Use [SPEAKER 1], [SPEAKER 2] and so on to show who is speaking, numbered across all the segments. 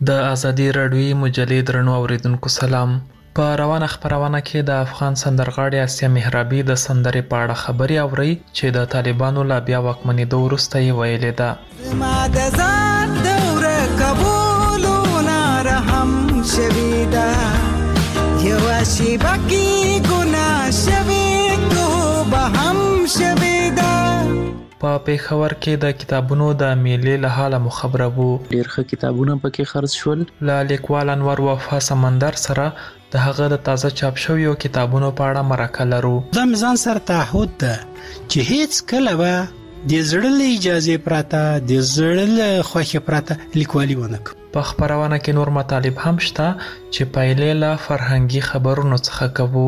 [SPEAKER 1] د ازادي راډیوي مجلې درنو اوریدونکو سلام. په روانه خپرونه کې د افغان سندرغاړي آسیه مهرابي د سندرې په اړه خبرې اورئ چې د طالبانو لا بیا واکمنېدو وروسته یې ویلې ده.
[SPEAKER 2] ما د ځان دوره قبولونه رحم شوي ده، یوه شیبه کې ګناه شوي توبه هم شوي ده.
[SPEAKER 1] په پېښور کې د کتابونو د میلې له حاله مو خبروو.
[SPEAKER 3] ډېر ښه کتابونه پکې خرڅ شول.
[SPEAKER 1] له لیکوال انور وفا سمندر سره د هغه د تازه چاپ شویو کتابونو په اړه مرکه لرو.
[SPEAKER 4] دا مې ځان سره تعهد ده چې هیڅ کله به د زړه له اجازې پرته، د زړه له خوښې پرته لیکوالي ونه کړم.
[SPEAKER 1] په خپرونه کې نور مطالب هم شته چې پایلې له فرهنګي خبرونو څخه کوو.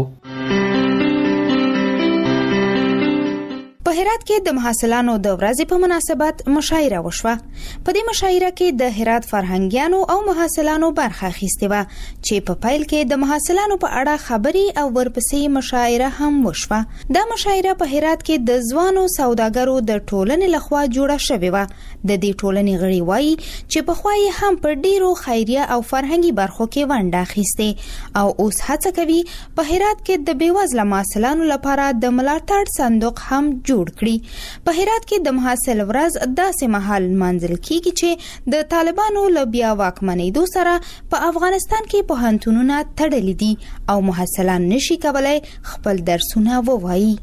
[SPEAKER 5] په هرات کې د محصلانو د ورځې په مناسبت مشاعره وشوه. په دې مشاعره کې د هرات فرهنګیانو او محصلانو برخه اخیستې وه چې په پیل کې د محصلانو په اړه خبرې او ورپسې مشاعره هم وشوه. دا مشاعره په هرات کې د ځوانو سوداګرو د ټولنې لخوا جوړه شوې وه. د دې ټولنې غړي وایي چې پخوا یې هم په ډیرو خیریه او فرهنګي برخو کې ونډه اخیستې او اوس هڅه کوي په هرات کې د بېوزله محصلانو لپاره د ملاتړ صندوق هم جوړ کړي. په هرات کې د محصل ورځ داسې مهال منځل کیږي چې د طالبانو له بیا واکمنېدو سره په افغانستان کې پوهنتونونه تړلي دي او محصلان نشي کولای خپل درسونه ووایي.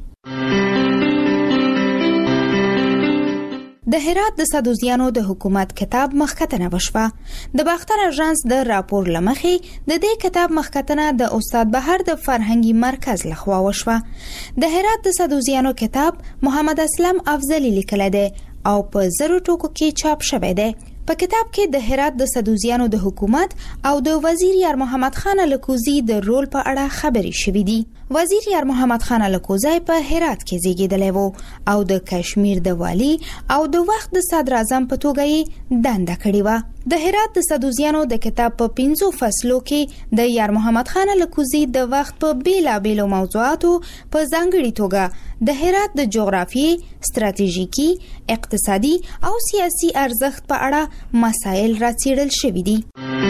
[SPEAKER 5] د هرات د سدوزیانو د حکومت کتاب مخکتنه وشوه. د باختر اژانس د راپور لمخې د دې کتاب مخکتنه د استاد بهر د فرهنګي مرکز لخوا وشوه. د هرات د سدوزیانو کتاب محمد اسلم افضلی لیکلی دی او په 0 ټوکو کې چاپ شوی دی. په کتاب کې د هرات د سدوزیانو د حکومت او د وزیر یار محمد خان الکوزی د رول په اړه خبرې شوې دي. وزیر یار محمد خان الکوزی په هرات کې زیږیدلی و او د کشمیر د والی او د وخت د صدر اعظم په توګه یې دنده کړې وه. د هرات د سدوزیانو د کتاب په 5 فصلو کې د یار محمد خان الکوزی د وخت په بیلابیلو موضوعاتو په ځانګړي توګه د هرات د جغرافیې، ستراتیژیکي، اقتصادي او سیاسي ارزښت په اړه مسایل راڅېړل شوي دي.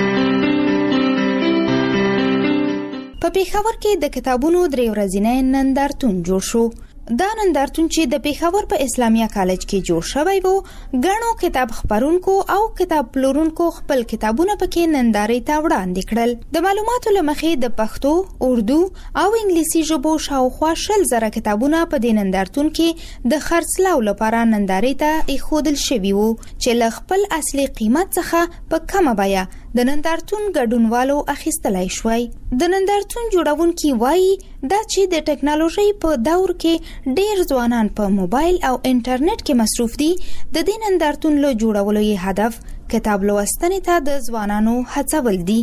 [SPEAKER 5] په پېښور کې د کتابونو 3 ورځنی نندارتون جوړ شو. دا نندارتون چې د پېښور په اسلامیه کالج کې جوړ شوی و، غنو کتاب خپرونکو او کتاب پلورونکو خپل کتابونه پکې نندارې ته وړاندې کړل. د معلوماتو له مخې د پښتو، اردو او انګلیسي ژبو شاوخوا 100,000 کتابونه په دې نندارتون کې د خرڅلاو لپاره نندارې ته ایښودل شوي وو چې له خپل اصلي قیمت څخه په کمه بیه د نندارتون ګډونوالو اخیستلای شوی. د نندارتون جوړونکي وایي دا چې د ټکنالوژي په دور کې ډیر ځوانان په موبایل او انټرنیټ کې مصروف دي. د دې نندارتون له جوړولو یې هدف کتاب لوستنې ته د ځوانانو هڅول دي.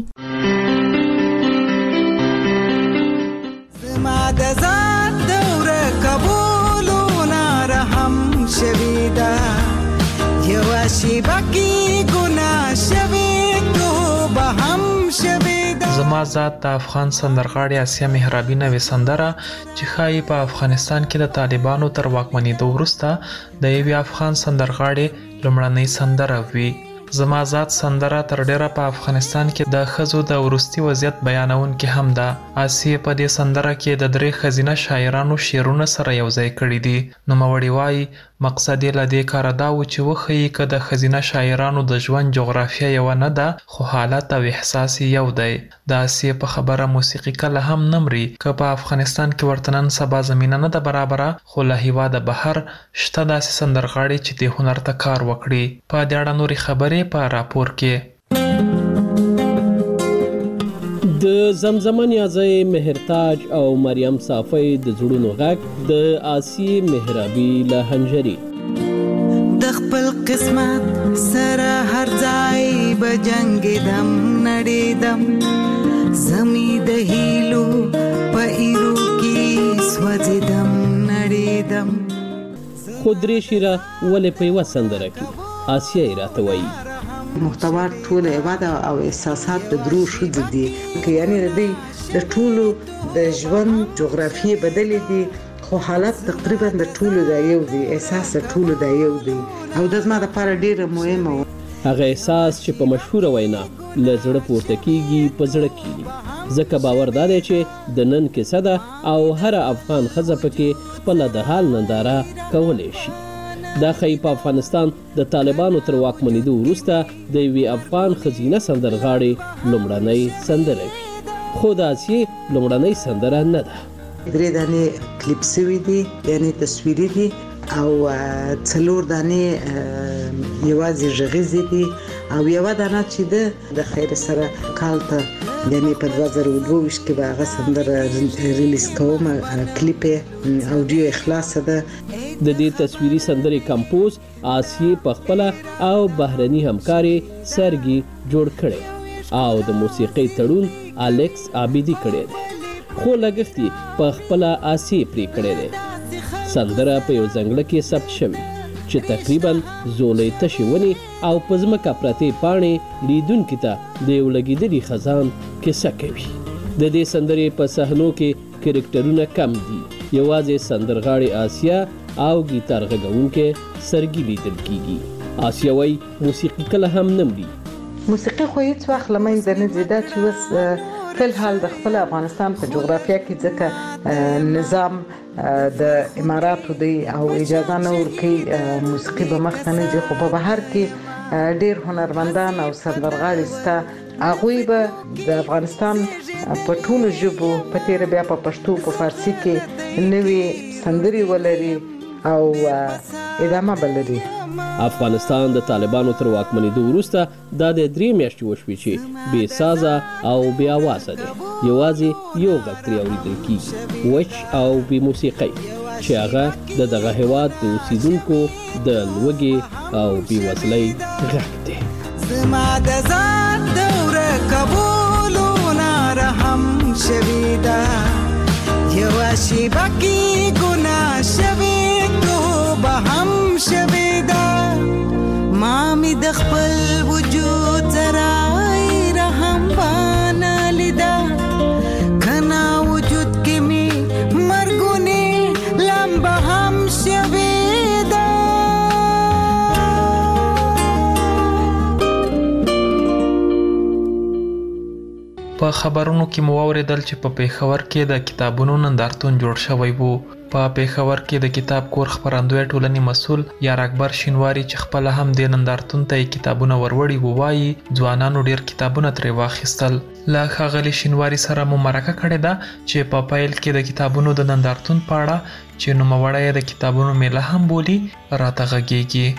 [SPEAKER 2] زما د ځان دوره قبولونه رحم شوي ده، یوه شیبه کې ګناه شوي توبه هم شوي ده.
[SPEAKER 1] زما ذات د افغان سندرغاړي آسیه مهرابي نوې سندره چې ښایي په افغانستان کې د طالبانو تر واکمنېدو وروسته د یوې افغان سندرغاړي لومړنۍ سندره وي. زما ذات سندره تر ډیره په افغانستان کې د ښځو د وروستي وضعیت بیانونکې هم ده. آسیه په دې سندره کې د 3 ښځینه شاعرانو شعرونه سره یوځای کړي دي. نوموړي وایي مقصد یې له دې کاره دا و چې وښیي که د ښځینه شاعرانو د ژوند جغرافیه یوه نه ده، خو حالت او احساس یو دی. د آسیه په خبره موسیقي کله هم نه مري. که په افغانستان کې ورته نن سبا زمینه نه ده برابره، خو له هیواده بهر شته داسې سندرغاړي چې دې هنر ته کار وکړي. په دې اړه نورې خبرې په راپور کې.
[SPEAKER 6] د زمزمه نیازی مهرتاج او مریم صافی د زړونو غږ د آسیه مهرابي له هنجري.
[SPEAKER 2] د خپل قسمت سره هر ځای به جنګېدم نړېدم، زمي د هیلو په ایرو کې سوځېدم نړېدم.
[SPEAKER 6] خو درې شیره ولې په یوه سندره کې آسیه یې راته وایي.
[SPEAKER 7] محتوا ټول عبادت او احساسات د درو شوځ دي، که یعنی د ټولو د ژوند جغرافیه بدلې دي، خو حالت تقریبا د ټولو د یو دی، احساس د ټولو د یو دی او د زما لپاره ډیره مهمه و.
[SPEAKER 6] هغه احساس چې په مشهوره وینا له زړه پورته کیږي په زړه کیږي، ځکه باور دا دی چې د نن کیسه ده او هر افغان ښځه پکې خپله د حال ننداره کولی شي. دا ښایي په افغانستان د طالبانو تر واکمنېدو وروسته د یوې افغان ښځینه سندرغاړې لومړنۍ سندره وي، خو د آسیې لومړنۍ سندره نه ده.
[SPEAKER 7] 3 دانې کلیپ سوي دي، یعنی تصویري دي، او 4 دانې یوازې غږیزې دي، او یوه دانه چې ده د خیر سره کال ته یعنی په 2022 کې به هغه سندره ریلیز کوم، کلیپ اوډیو اخلاصه ده.
[SPEAKER 6] د دې تصویري سندرې کمپوز آسیې په خپله او بهرني همکاري سرګي جوړ کړی او د موسیقۍ تړون الکس عابدي کړی دی، خو لګښت یې په خپله آسیې پرې کړی دی. سندره په یو ځنګله کې ثبت شوې چې تقریبا زولۍ تشې ونې او په ځمکه پرتې پاڼې لیدونکي ته د یو لګېدلي خزان کیسه کوي. د دې سندرې په صحنو کې کرکټرونه کم دي، یوازې سندرغاړې آسیا او ګیتار غږونکی سرګي لیدل کیږي. آسیا وایي موسیقي کله هم نه مري.
[SPEAKER 7] موسیقي خو هیڅ وخت له منځه نه ځي، دا چې اوس فلحال د خپل افغانستان په جغرافیه کې ځکه نظام د اماراتو دی او اجازه نه ورکوي موسیقي به مخته نه ځي، خو په بهر کې ډیر هنرمندان او سندرغاړي شته، هغوی به د افغانستان په ټولو ژبو په تیره بیا په پښتو په فارسي کې نوې سندرې ولري او ادامه بلري.
[SPEAKER 6] افغانستان د طالبانو تر واکمنېدو وروسته دا د 3 میاشتې وشوې چې بې سازه او بې اوازه دی، یوازې یو غږ ترې اورېدل کیږي، وچ او بې موسیقۍ، چې هغه د دغه هېواد د اوسیدونکو د لوږې او بېوزلۍ غږ دی.
[SPEAKER 2] زما د ځان دوره قبولونه رحم شوي ده، یوه شیبه کې ګناه شوې توبه هم شوې ده، ما مې د خپل وجود ذرای رحم بانه لیده، کنا وجود کې مې مرګونې لمبه هم شوې ده.
[SPEAKER 1] په خبرونو کې مو واوریدل چې په پېښور کې د کتابونو نندارتون جوړ شوی وو. په پېښور کې د کتاب کور خپرندوی ټولنې مسؤل یار اکبر شینواری چې خپل هم د نندارتون ته کتابونه وروړي وو، وایي ځوانانو ډیر کتابونه ترې واخیستل. له ښاغلي شینواری سره مو مرکه کړې ده چې په پیل کې د کتابونو د نندارتون په اړه چې نوموړی د کتابونو میله هم بولي راته غږیږي.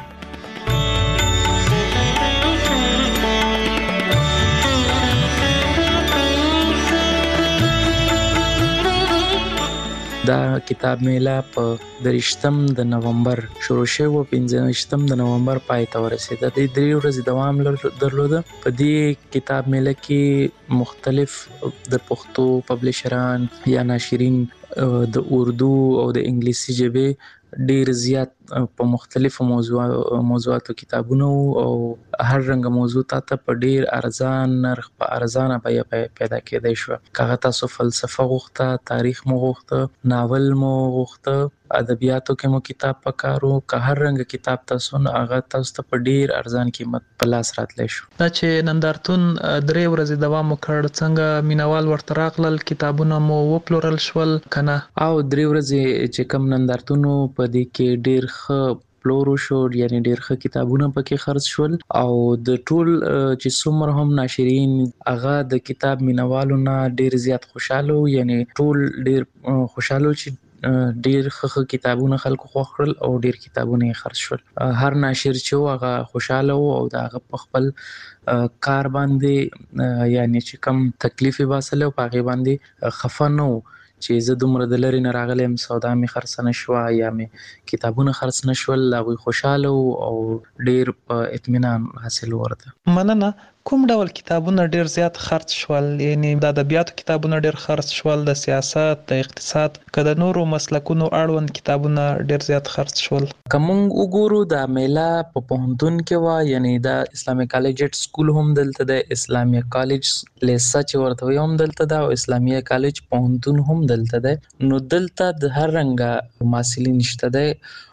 [SPEAKER 3] دا کتاب میله په 23 د نومبر شروع شوه او 15 د نومبر پای ته ورسېده. د 3 ورځې دوام درلوده. په دې کتاب میله کې مختلف د پښتو پبلشران یا ناشرین د اردو او د انګلیسي ژبې ډیر زیات په مختلفو موضوعاتو کتابونه او هر رنګ موضوع ته په ډیر ارزان نرخ په ارزانه بیه پیدا کېدای شو. کاغه تاسو فلسفه غوښته، تاریخ مو غوښته، ناول مو غوښته، ادبیاتو کې مو کتاب پکارو، که هر رنګ کتاب تاسو نه هغه تاسو ته په ډیر ارزان قیمت په لاس راتلی شو.
[SPEAKER 1] دا چې نندارتون 3 ورځې دوام وکړ، څنګه مینوال ورته راغلل، کتابونه مو وپلورل شول کنه؟
[SPEAKER 3] او 3 ورځې چې کم نندارتونو په دې کې ډیر ښه پلورو شو، یعنی ډیر ښه کتابونه پکې خرڅ شول او د ټول چې څومره هم ناشرین هغه د کتاب مینوالو نه ډیر زیات خوشاله، یعنی ټول ډیر خوشاله چې ډیر ښه کتابونه خلکو خوښ کړل او ډیر کتابونه یې خرڅ شول. هر ناشر چې هغه خوشاله و او د هغه په خپل کار باندې یعنی چې کم تکلیف یې باسلی او په هغې باندې خفه نه و چې زه دومره د لرې نه راغلی یم، سودا مې خرڅه نه شوه یا مې کتابونه خرڅ نه شول. هغوی خوشاله او ډیر په اطمینان حاصل ورته.
[SPEAKER 1] مننه. کوم ډول کتابونه ډیر زیات خرڅ شول؟ یعنی د ادبیاتو کتابونه ډیر خرڅ شول، د سیاست، د اقتصاد، که د نورو مسلکونو اړوند کتابونه ډیر زیات خرڅ شول؟
[SPEAKER 3] که موږ وګورو دا میله په پوهنتون کې وه، یعنی د اسلامي کالج سکول هم دلته ده، اسلامي کالج لیسه چې ورته وایي هم دلته ده او اسلامي کالج پوهنتون هم دلته ده. نو دلته د هر رنګه محصلین شته ده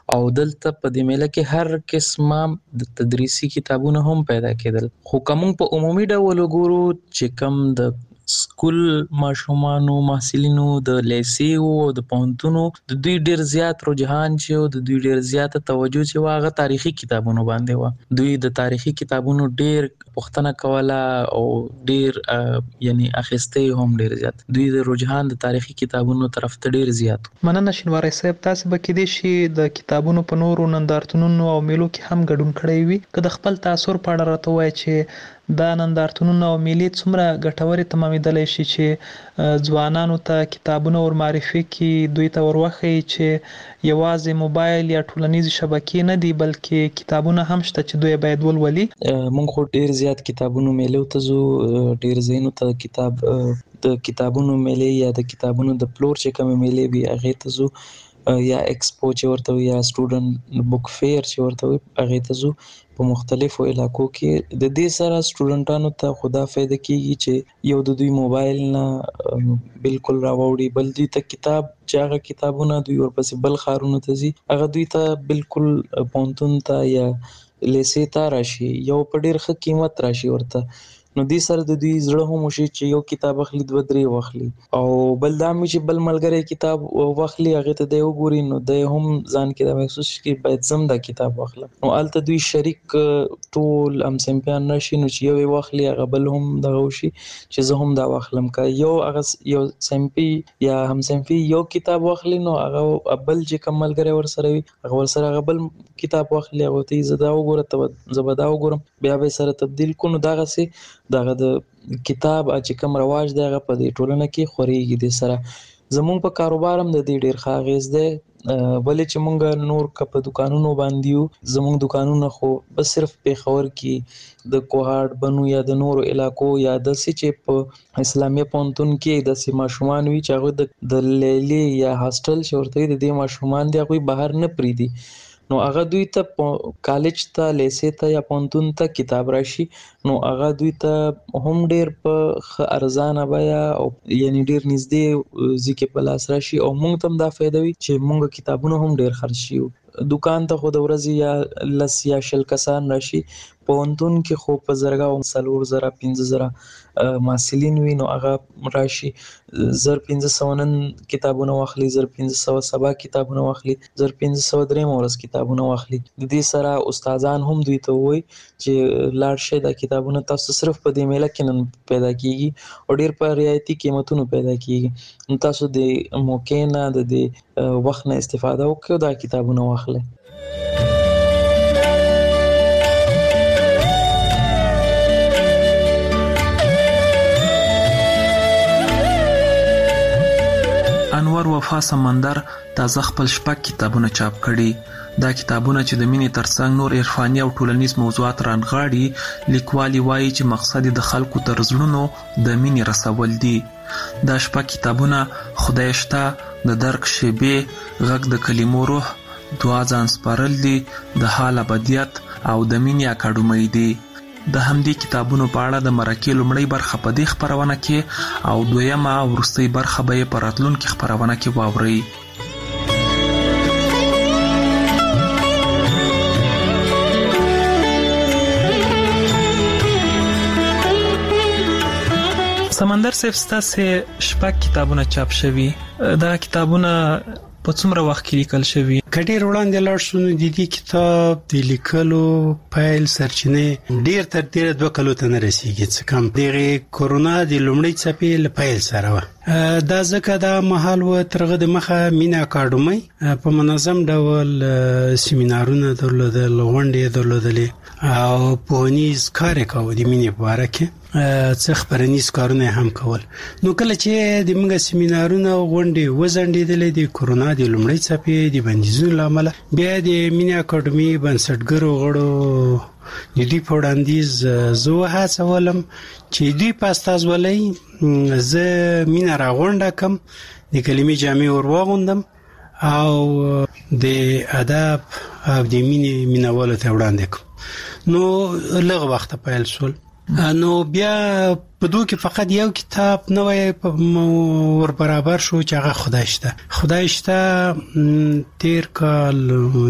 [SPEAKER 3] او دلته په دې میله کې هر قسمه د تدریسي کتابونه هم پیدا کېدل. خو کوم په عمومي ډول وګورو چې کوم د سکول ماشومانو محصلینو د لیسې او د پوهنتونو د دوی ډیر زیات رجحان چې د دوی ډیر زیات توجه چې واغه تاریخي کتابونو باندې و. دوی د تاریخي کتابونو ډیر پوښتنه کوله او ډیر یعنی اخیسته هم ډیر زیات. دوی د رجحان د تاریخي کتابونو طرف ته ډیر زیات.
[SPEAKER 1] مننه شینواری صاحب، تاسو به کې دي شي د کتابونو په نورو نندارتونونو او میلو کې هم ګډون کړی وي. که د خپل تاثر په اړه راته وایي چې دا نندارتونونه او میلې څومره ګټورې تمامېدلی شي چې ځوانانو ته کتابونه ور معرفي کړي، دوی ته ور وښیي چې یوازې موبایل یا ټولنیزې شبکې نه دي بلکې کتابونه هم شته چې دوی باید ولولي.
[SPEAKER 3] مونږ خو ډیر زیات کتابونو میلو ته ځو، ډیر ځایونو ته د کتابونو میلې یا د کتابونو د پلور چې کومې میلې وي هغې ته ځو، یا ایکسپو چې ورته وي یا سټوډنټ بک فیر چې ورته وي هغې ته ځو. په مختلفو علاقو کې د دې سره سټوډنټانو ته خدا فایده کیږي چې یو د دوی موبایل نه بالکل راوړي، بل دوی ته کتاب چې هغه کتابونه دوی ورپسې بل ښارونو ته ځي هغه دوی ته بالکل پوهنتون ته یا لیسې ته راشي، یو په ډیر ښه قیمت راشي ورته. نو دې سره د دوی زړه هم وشي چې یو کتاب اخلي 2-3 واخلي، او بل دا مې چې بل ملګری کتاب واخلي هغې ته دی وګوري نو دی هم ځان کې دا محسوس چې باید زم دا کتاب واخلم. نو هلته دوی شریک ټول همصنفیان راشي نو چې یو یې واخلي هغه بل هم دغه وشي چې زه هم دا واخلم. که یو صنفي یا همصنفي یو کتاب واخلي نو هغه بل چې کوم ملګری ورسره وي هغه ورسره هغه بل کتاب واخلي، هغه ته زه دا وګوره زه به دا وګورم، بیا به سره تبدیل کړو. نو دغسې دغه د کتاب چې کوم رواج دی هغه په دې ټولنه کې خورېږي. د سره زمونږ په کاروبار هم د دې ډېر ښه اغېز دی، ولې چې مونږ نور که په دوکانونو باندې یو، زمونږ دوکانونه خو بس صرف پیښور کې د کوهاټ بنو یا د نورو علاقو یا داسې چې په اسلامیه پوهنتون کې داسې ماشومان وي چې هغوی د لیلې یا هاسټل چې ورته وي د دې ماشومان دي هغوی بهر نه پرېږدي، نو هغه دوی ته کالج ته لیسې ته یا پوهنتون ته کتاب راشي نو هغه دوی ته هم ډیر په ښه ارزانه بیه او یعنی ډیر نږدې ځای کې په لاس راشي، او موږ ته هم دا فایده وي چې موږ کتابونه هم ډیر خرڅ شي. دوکان ته خو د ورځې یا 10 یا 20 کسان راشي، پوهنتون کې خو په زرګاو 4,000-5,000 محصلین وي نو هغه راشي 1,500 نن کتابونه واخلي، 1,500 سبا کتابونه واخلي، 1,500 درېیمه ورځ کتابونه واخلي. د دې سره استادان هم دوی ته وایي چې لاړ شئ دا کتابونه تاسو صرف په دې میله کې نن پیدا کیږي او ډیر په رعایتي قیمتونو پیدا کیږي، نو تاسو د موقع نه د دې وخت نه استفاده وکړئ، دا کتابونه واخلئ.
[SPEAKER 1] انور وفا سمندر تازه خپل شپږ کتابونه چاپ کړي. دا کتابونه چې د مینې ترڅنګ نور عرفاني او ټولنیز موضوعات رانغاړي، لیکوالي وایي چې مقصد د خلکو تر زړونو د مینې رسول دي. دا شپږ کتابونه خدای شته، د درک شیبې، غږ د کلمو روح، دعا ځان سپارل دي، د حال ابدیت او د مینې اکاډمۍ دي. د همدې کتابونو په اړه د مرکې لومړۍ برخه په دې خپرونه کې او دویمه او وروستۍ برخه به یې په راتلونکي خپرونه کې واورئ. سمندر صاحب ستاسې شپږ کتابونه چاپ شوي، دا کتابونه په څومره وخت کې لیکل شوي؟
[SPEAKER 4] کډیر وړاندې لاړ شو نو د دې کتاب د لیکلو فایل سرچینې ډیر تر 2 کلو ته نه رسیږي، څه کم دغه کورونا د لومړۍ څپې له فایل سره و. دا ځکه دا مهال و ترغه د مخه مینا اکاډمۍ په منظم ډول سیمینارونه درلودل، غونډې درلودلې او پونیز کار کاوه د مینې په اړه کې څه خبرنیز کارونه هم کول. نو کله چې د موږ سیمینارونه او غونډې وزندېدلې د کورونا د لومړۍ څپې د بندیزونو لامل، بیا د مینې اکاډمۍ بنسټګرو غړو د دوی په وړاندیز زه هڅولم چې دوی په استازولۍ زه مینه راغونډه کم، د کلمې جامې ور واغوندم او د ادب او د مینې مینوالو ته وړاندې کړم. نو لږ وخت پیل شول نو بیا په دوه کې فقط یو کتاب نوې ور برابر شو چې هغه خدای شته تیر کال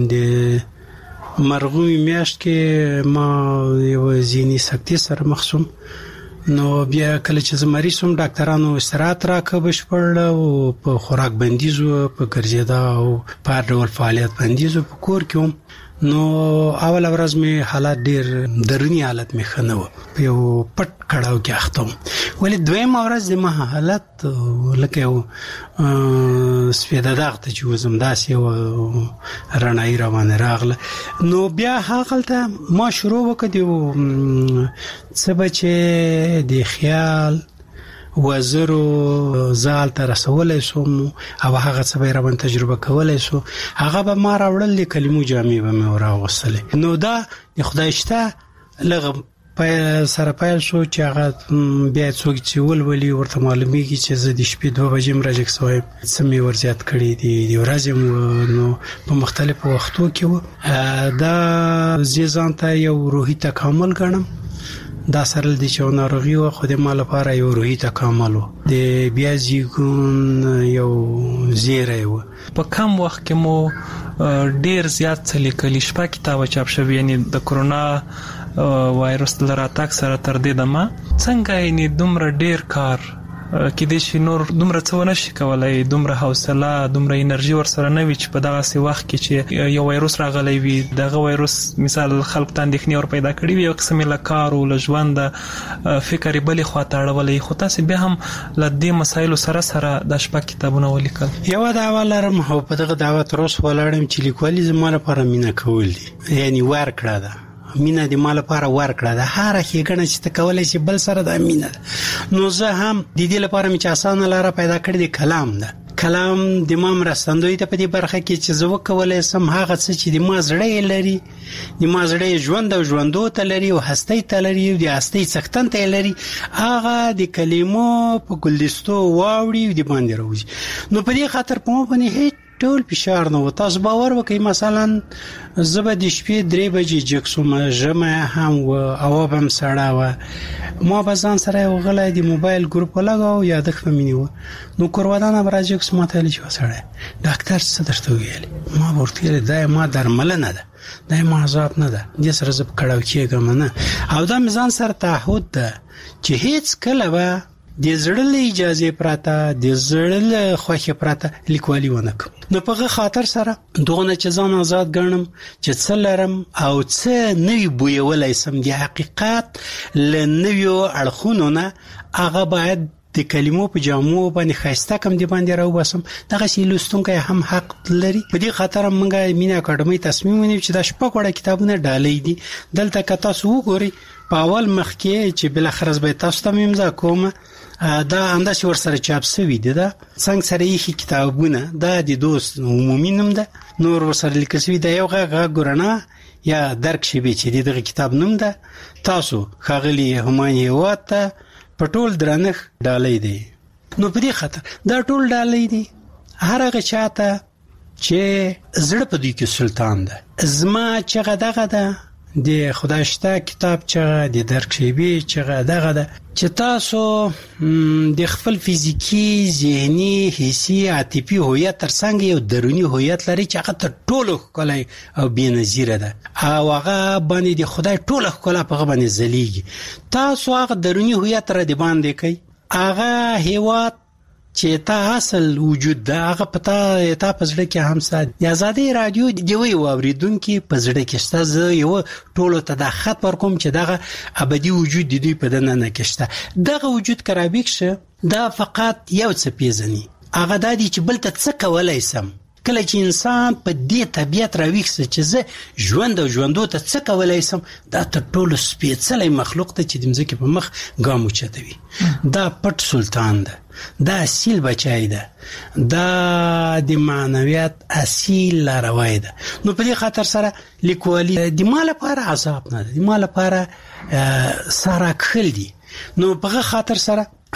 [SPEAKER 4] د مرغومي میاشت کې ما یو ځینی سکتی سره مخصوم نو بیا کله چې زمری سوم ډاکټرانو استراحت راکړ بشپړ او په خوراک بندیزو په ګرځیدا او په ډول فعالیت بندیزو په کور کې نو اول ورځ می حالات ډیر درنی حالت می خنو یو پټ کړهو کې اختم ولې دویم ورځ د ما حالت لکه یو سپیده دغه چې وزم داسې و رڼای روانه راغله نو بیا هغه ما شروع وکړ څه بچي د خیال وزرو زال تر رسولای سوم او هغه څه به روان تجربه کولای سو هغه به ما راوړل د کلمو جامې به مې راوغسلې نو دا د خدای شته لغه په سره پایل شو چې هغه بیا څوک چې ولولي ورته معلومیږي چې زه د شپې 2 بجې مرجک سوای سمې ورزيات کړې دي ورځم نو په مختلفو وختو کې دا زیزان ته یو روحي تکامل ګڼم دا سره د چا ناروغي او خو د مال لپاره یو روحي تکامل د بیا ځګون یو زیری و
[SPEAKER 1] په کم وخت کې مو ډیر زیات څه لیکلي شپه کتاب چاپ شوی یعنی د کرونا وایرس لراتاک سره تر دې دمه څنګه یعنی دومره ډیر کار کې د شي نور دومره څه ونه شي کولای دومره حوصله دومره انرژي ورسره نه وي چې په دغه سی وخت کې چې یو وایرس راغلی وي دغه وایرس مثال خلک ته اندېښنې ور پیدا کړي وي یو قسم له کار او له ژوند فکر بلې خواته اړولې خو تاسو بیا هم له دې مسایلو سره د شپه کتابونه ولیکل
[SPEAKER 4] یو دا ولرم هو په دغه دعوت روس ولاړم چې لیکوالي زموږ لپاره مینه کول دي یعنی ور کړه ده مینه د مال لپاره ورکړه ده هر هیګنه چې تکولای شي بل سره د مینه نو زه هم د دې لپاره مې چې اسانه لاره پیدا کړې د کلام ده کلام د ما مرستندوی ته په دې برخه کې چې زه وکولای سم هغه څه چې د ما زړه لري د ما زړه ژوند او ژوندو ته لري او هستۍ ته لري او د هستۍ څښتن ته لري هغه د کلمو په ګلدستو واوړي د باندې راوځي نو په دې خاطر په ما باندې هیڅ ټول فشار نه و تاسو باور وکړئ مثلا زبر د شپې 3 بجې جکسوم جمع هم او هم سړا و ما بزان سره وغلای د موبایل ګروپ لګاو یاد خمینی و نو کوروادان راځي کوم ته لچ وسړی ډاکټر څه درته ویل ما ورته ویل دا ما درمل نه ده دا ما عذاب نه ده د سره زب کړهو کېږم نه او دا مزان سره تعهد ده چې هیڅ کله به د زړه اجازه پراته د زړه خوښه پراته لیکوالي ونکم نو په خاطر سره دغه چې ځان آزاد ګڼم چې څه لرم او څه نوی بویولای سم د حقیقت لنویو اړخونو نه هغه باید د کلمو په جامو باندې خاصه کم دی باندې راو بسم دغه شی لستونکو هم حق لري په دې خاطر موږ مینا اکیډمي تصمیم ونیو چې د شپه کوړه کتابونه ډالې دي دلته که تاسو وګورئ په اول مخ کې چې بل اخر به تاسو ته امضا کوم دا انداز ورسره چاپ شوی دی دا څنګه سره یې کتابونه دا د دوست عمومي نوم ده نور ورسره لیکل شوی دی یو غږ ګورنه یا درک شي به چې دغه کتاب نوم ده تاسو خاغلی همانی واته پټول درنخ ډالې دی نو په دې خاطر دا ټول ډالې دی هر هغه چاته چې زړه په دې کې سلطان ده زما چې دغه ده د خدای شته کتاب چې د درک شي به چې دغه ده چې تاسو د خپل فزیکی ذهني حسي عاطفي هویت ترڅنګ یو درونی هویت لري چې هغه تر ټولو کولای او بنظیره ده او هغه باندې د خدای ټولو کولای په باندې زلیږي تاسو هغه درونی هویت را دی باندې کوي هغه هیواد چې تا اصل وجود دا هغه پتا تا پزړه کې هم سات د آزادي رادیو دی وی اوریدونکو پزړه کې شته یو ټولو ته د خط پر کوم چې دغه ابدي وجود دی په دنه نه کېشته دغه وجود کرابیک شه دا فقط یو څه پیژني هغه د دې چې بل ته څه کولای سم کله چې انسان په دې طبيعت راويخسه چې زه ژوند او ژوندو ته څه کولای سم دا ته ټول سپېڅلې مخلوق ته چې د مځکې په مخ ګام اوچتوي دا پټ سلطان ده دا اصیل بچای ده دا د معنویت اصیل لاروی ده نو په دې خاطر سره لیکوالي د مال لپاره عذاب نه ده د مال لپاره سره خل دي نو په خاطر سره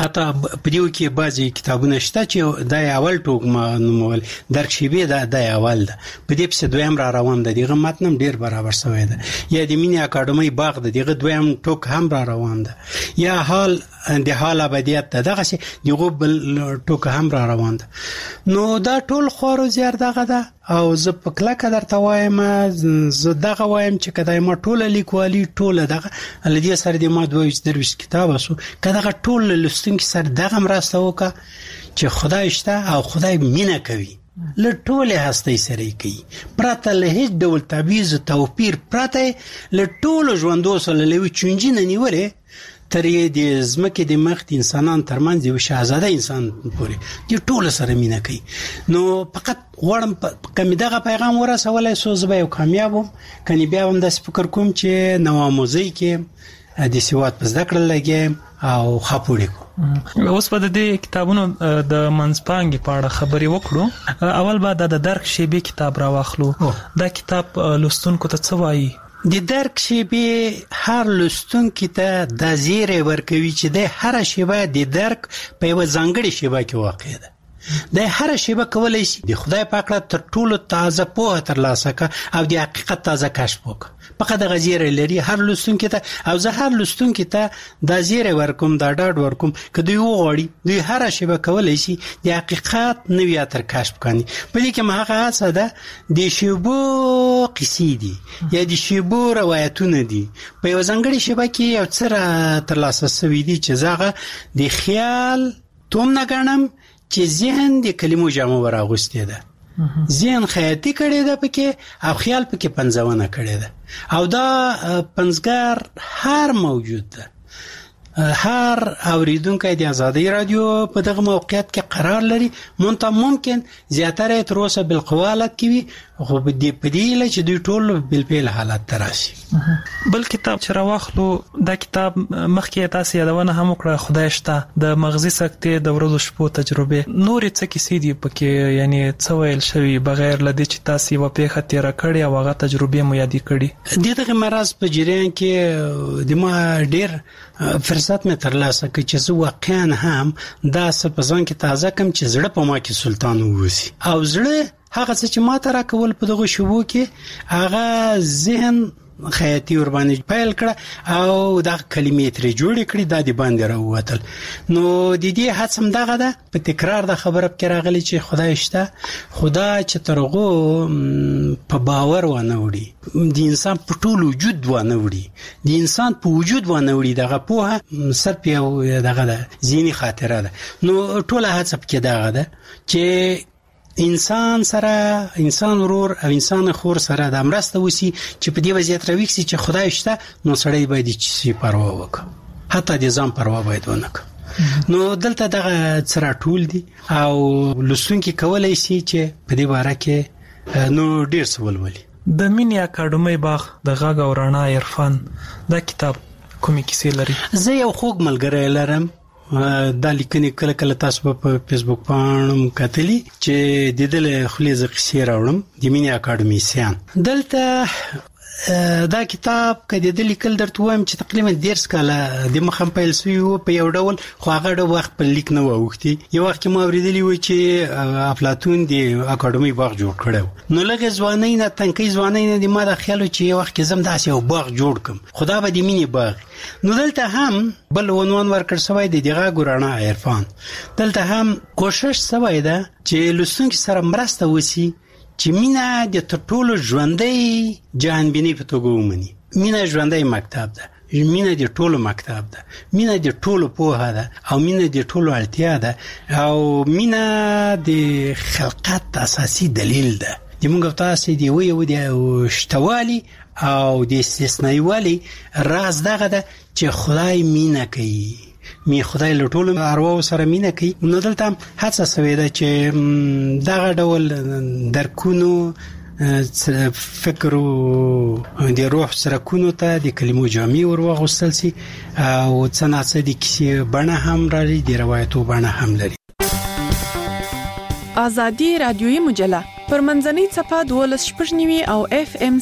[SPEAKER 4] حتی په دیو کې بعضی کتابونه شته چې د اول ټوک نومول درک شیبې د اول ده په دې پسې دویم را روان ده دغه متن ډیر برابر شوی ده یا د مینې اکاډمي باغ ده دغه دویم ټوک هم را روان ده یا د حال ابدیت ده دغه دغه بل ټوک هم را روان ده نو دا ټول خورو زیار دغه ده او زه په کلکه درته وایم زه دغه وایم چې کدای ما ټوله لیکوالي ټوله دغه لدې سره د ما 22 کتاب اسو کداغه ټول لستونکي سره دغه مرسته وکړه چې خدای شته او خدای مینه کوي له ټوله هستۍ سره کوي پرته له هیڅ ډول تبعیض توپیر پرته له ټول ژوندو سره لوي چونجي نه نیولې ترې د زمکه د مخ انسانان ترمنځ یو شاهزاده انسان پورې د ټول سره مینه کوي نو فقط غواړم کمی دغه پیغام ورسولای سو زه به یو کامیابم کني بیا هم د فکر کوم چې نو موزي کې د سیوات په ذکر لګي او خاپوړي کو
[SPEAKER 1] اوس په دې کتابونو د منځپانګې په اړه خبرې وکړو اول بعد د درک شیبې کتاب راواخلو دا کتاب لوستونکو ته څه وایي
[SPEAKER 4] د درک شیبې هر لوستونکي ته د زیری ورکوي چې د هر شیبه د درک په یو ځانګړي شیبه کې واقع ده د هر شیبه کولای شي د خدای پاک تر ټولو تازه پوهه ترلاسه کړي او د حقیقت تازه کشف وکړي فقط د غزیره لري هر لوستونکي ته او زه هر لوستونکي ته د زیری ورکوم د ډاډ ورکوم کدی وغوړي دوی هر شیبه کولای شي د حقیقت نوې تر کشف کړي په دې کې مهغه څه ده د شیبو قصې دي یا د شیبو روایتونه دي په یو ځانګړي شیبه کې یو څه ترلاسه شوی دي چې زغه د خیال توم نه غنم چې ذهن د کلمو جامه وراغوستې ده ذهن خیاطي کړي ده پکې او خیال پکې پنځونه کړي ده او دا پنځګر هر موجود ده هر اوریدونکو د آزادۍ رادیو په دغه موقعیت کې قرار لري ممکن زیاتره تر اوسه بالقوالت کوي خو په دې لچ دوی ټول بالفعل حالت تراشي
[SPEAKER 1] بل کتاب چې راوخلو دا کتاب مخکې تاسو یادونه هم وکړه خدای شته د مغزي سکتې د ورځو شپو تجربه نور څه کیسې دي پکې یعنی څه ویل شوی بغیر لدی چې تاسو و پیخه تیر کړی او هغه تجربه مو یادې کړي
[SPEAKER 4] دغه مرز په جریان کې د ما ډیر فرصت مې ترلاسه کړ چې زه واقعا هم دا څه په ځان کې تازه کم چې زړه په ما کې سلطان ووسی او زړه هغه څه چې ما ته راکول په دغه شوبو کې هغه ذهن خیاطي ور باندې پیل کړ او دا کلمې ترې جوړې کړې د دې باندې راووتل نو د دې هڅم دغه ده په تکرار د خبره کې راغلی چې خدای شته خدا چې ترغو په باور ونه وړي د انسان په ټول وجود ونه وړي د انسان په وجود ونه وړي دغه په صرف یو دغه ده ذهني خاطره ده نو ټول هڅه کې دغه ده چې انسان سره انسان ورور او انسان خور سره د مرسته وسی چې په دې وضعیت راوښي چې خدای شته نو سړی باید چې پروا وکړي حتی د ځان پروا باید ونه کړي نو دلته دغه سره ټول دي او لوستونکي کولای شي چې په دې باره کې نو ډیر څه ولولي
[SPEAKER 1] د مینې اکاډمي باغ د غږ او رڼا عرفان دا کتاب کومې کیسې لري
[SPEAKER 4] زه یو خوږ ملګری لرم دا لیکنې کله کله تاسو په فیسبوک باندې کتلی چې د دې خلیزه قصې راوړم د مینې اکاډمي سیان دلته دا کتاب کله د لیکل درته وایم چې تقریبا 10 کاله د مخم پیل سوی په یو ډول خو هغه د وخت په لیک نه ووختي یو وخت ما اوریدلی و چې افلاطون د اکاډمي باغ جوړ کړو نو لږه ځواني نه تنکي ځواني نه د ما د خیال چې یو وخت زم داسې یو باغ جوړ کم خدا به د مینې باغ نو دلته هم بل عنوان ورکړ شوی د دغه ګورانه عرفان دلته هم کوشش شوی ده چې لوستونکي سره مرسته وسی چې مینا د ټولو ژوندۍ جهانبینی په توګه ومني مینا ژوندۍ مکتب ده مینا د ټولو مکتب ده مینا د ټولو پوهه ده او مینا د ټولو اړتیا ده او مینا د خلقت اساسي دلیل ده د موږ تاسو دی ویو د شتوالي او د استثنایی والی راز دغه ده چې خدای مینه کوي می خدای له ټولو ارواو سره مینه کوي نو دلته هڅه شوې ده چې دغه ډول درکونو فکر او د روح سره کونو ته د کلمو جامع ورغوستل سي او څنګه د کیسې بڼه هم لري د روایتو بڼه هم لري
[SPEAKER 8] آزادی رادیویی مجله پر منځنۍ صفحه 12.9 او FM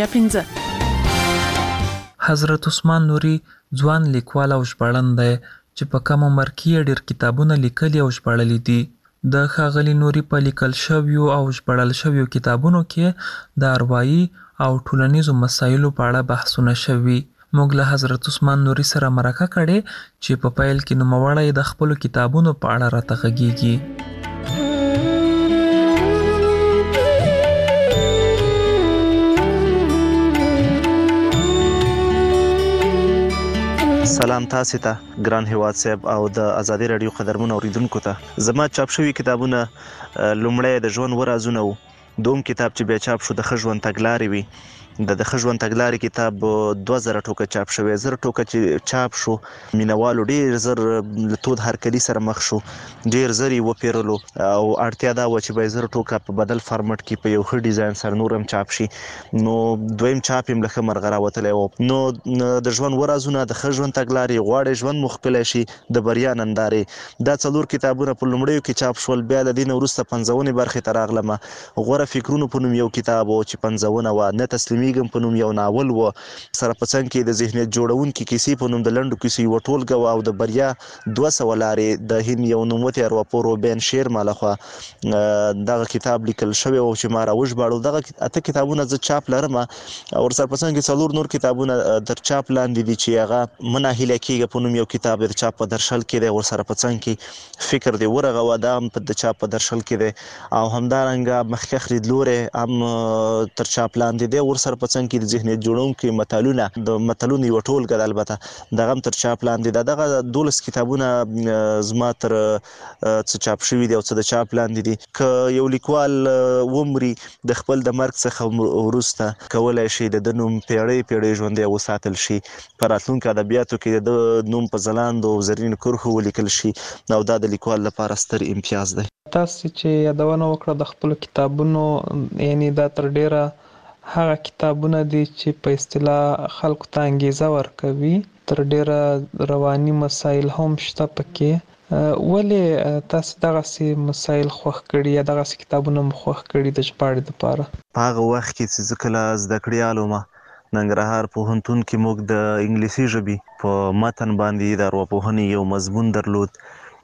[SPEAKER 8] 0.5
[SPEAKER 1] حضرت عثمان نوري ځوان لیکوال او ژباړن دی چې په کم عمر کې ډېر کتابونه لیکلي او ژباړلي دي. د ښاغلي نوري په لیکل شویو او ژباړل شویو کتابونو کې د اروايي او ټولنیزو مسایلو په اړه بحثونه شوي. موږ له حضرت عثمان نوري سره مرکه کړې چې په پیل کې نوموړی د خپلو کتابونو په اړه راته غږیږي.
[SPEAKER 9] سلام تاسو ته ګران هیواد صاحب او د ازادي رادیو قدرمن اوریدونکو ته. زما چاپ شوی کتابونه لومړی د ژوند ورازونه وو. دوم کتاب چې بیا چاپ شو د ښه ژوند تګلارې وي. د ښه ژوند تګلارې کتاب 2000 ټوکه چاپ شوی. 1000 ټوکه چې چاپ شو مینوالو ډیر زر له تود هرکلي سره مخ شو، ډیر زر یې وپیرلو او اړتیا دا و چې به 1000 ټوکه په بدل فارمټ کې په یو ښه ډیزاین سره نورم چاپ شي. نو دویم چاپ یې له ښه مرغه راوتلی و. نو د ژوند ورازونه، د ښه ژوند تګلارې، غواړئ ژوند مو ښکلی شي، د بریا نندارې، دا 4 کتابونه په لومړیو کې چاپ شول. بیا د دې نه وروسته 55 برخې ته راغلم. غوره فکرونو په نوم یو کتاب و چې 55 وه. نه تسلیمیږم په نوم یو ناول و. سره په څنګ کې د ذهنیت جوړونکي کیسې په نوم د لنډو کیسې یوه ټولګه وه. او د بریا 200 لارې د هند یو نوموتی ارواپوه روبین شیرما لخوا دغه کتاب لیکل شوی و چې ما راوژباړو. دغه 8 کتابونه زه چاپ لرم او ورسره په څنګ کې 4 نور کتابونه تر چاپ لاندې دي چې هغه مه ناهیله کېږه په نوم یو کتاب د چاپ په درشل کې دی. ورسره په څنګ کې فکر دی ورغوه، دا هم د چاپ په درشل کې دی. او همدارنګه مخکښ لیدلوری هم تر چاپ لاندې دی. ورسره په څنګ کې د ذهنیت جوړونکي متلونه، د متلونو یوه ټولګه ده، البته دغه هم تر چاپ لاندې ده. دغه 12 کتابونه زما تر څه چاپ شوي دي او څه د چاپ لاندې دي. که یو لیکوال ومري د خپل د مرګ څخه وروسته کولی شي د ده نوم پیړۍ پیړۍ ژوندی وساتل شي، په راتلونکو ادبیاتو کې د ده نوم په ځلانده او زرین کرښو ولیکل شي، او دا د لیکوال لپاره ستر امتیاز دی.
[SPEAKER 1] تاسو چې یادونه وکړه د خپلو کتابونو، یعنی دا تر ډیره هغه کتابونه دي چې په اصطلاح خلکو ته انګیزه ورکوي، تر ډیره رواني مسایل هم شته پکې. ولې تاسو دغسې مسایل خوښ کړي یا دغسې کتابونه مو خوښ کړي د ژباړې دپاره؟
[SPEAKER 9] په هغه وخت کې چې زه کله زده کړیال وم، ننګرهار پوهنتون کې موږ د انګلیسي ژبې په متن باندې د ارواپوهنې یو مضمون درلود.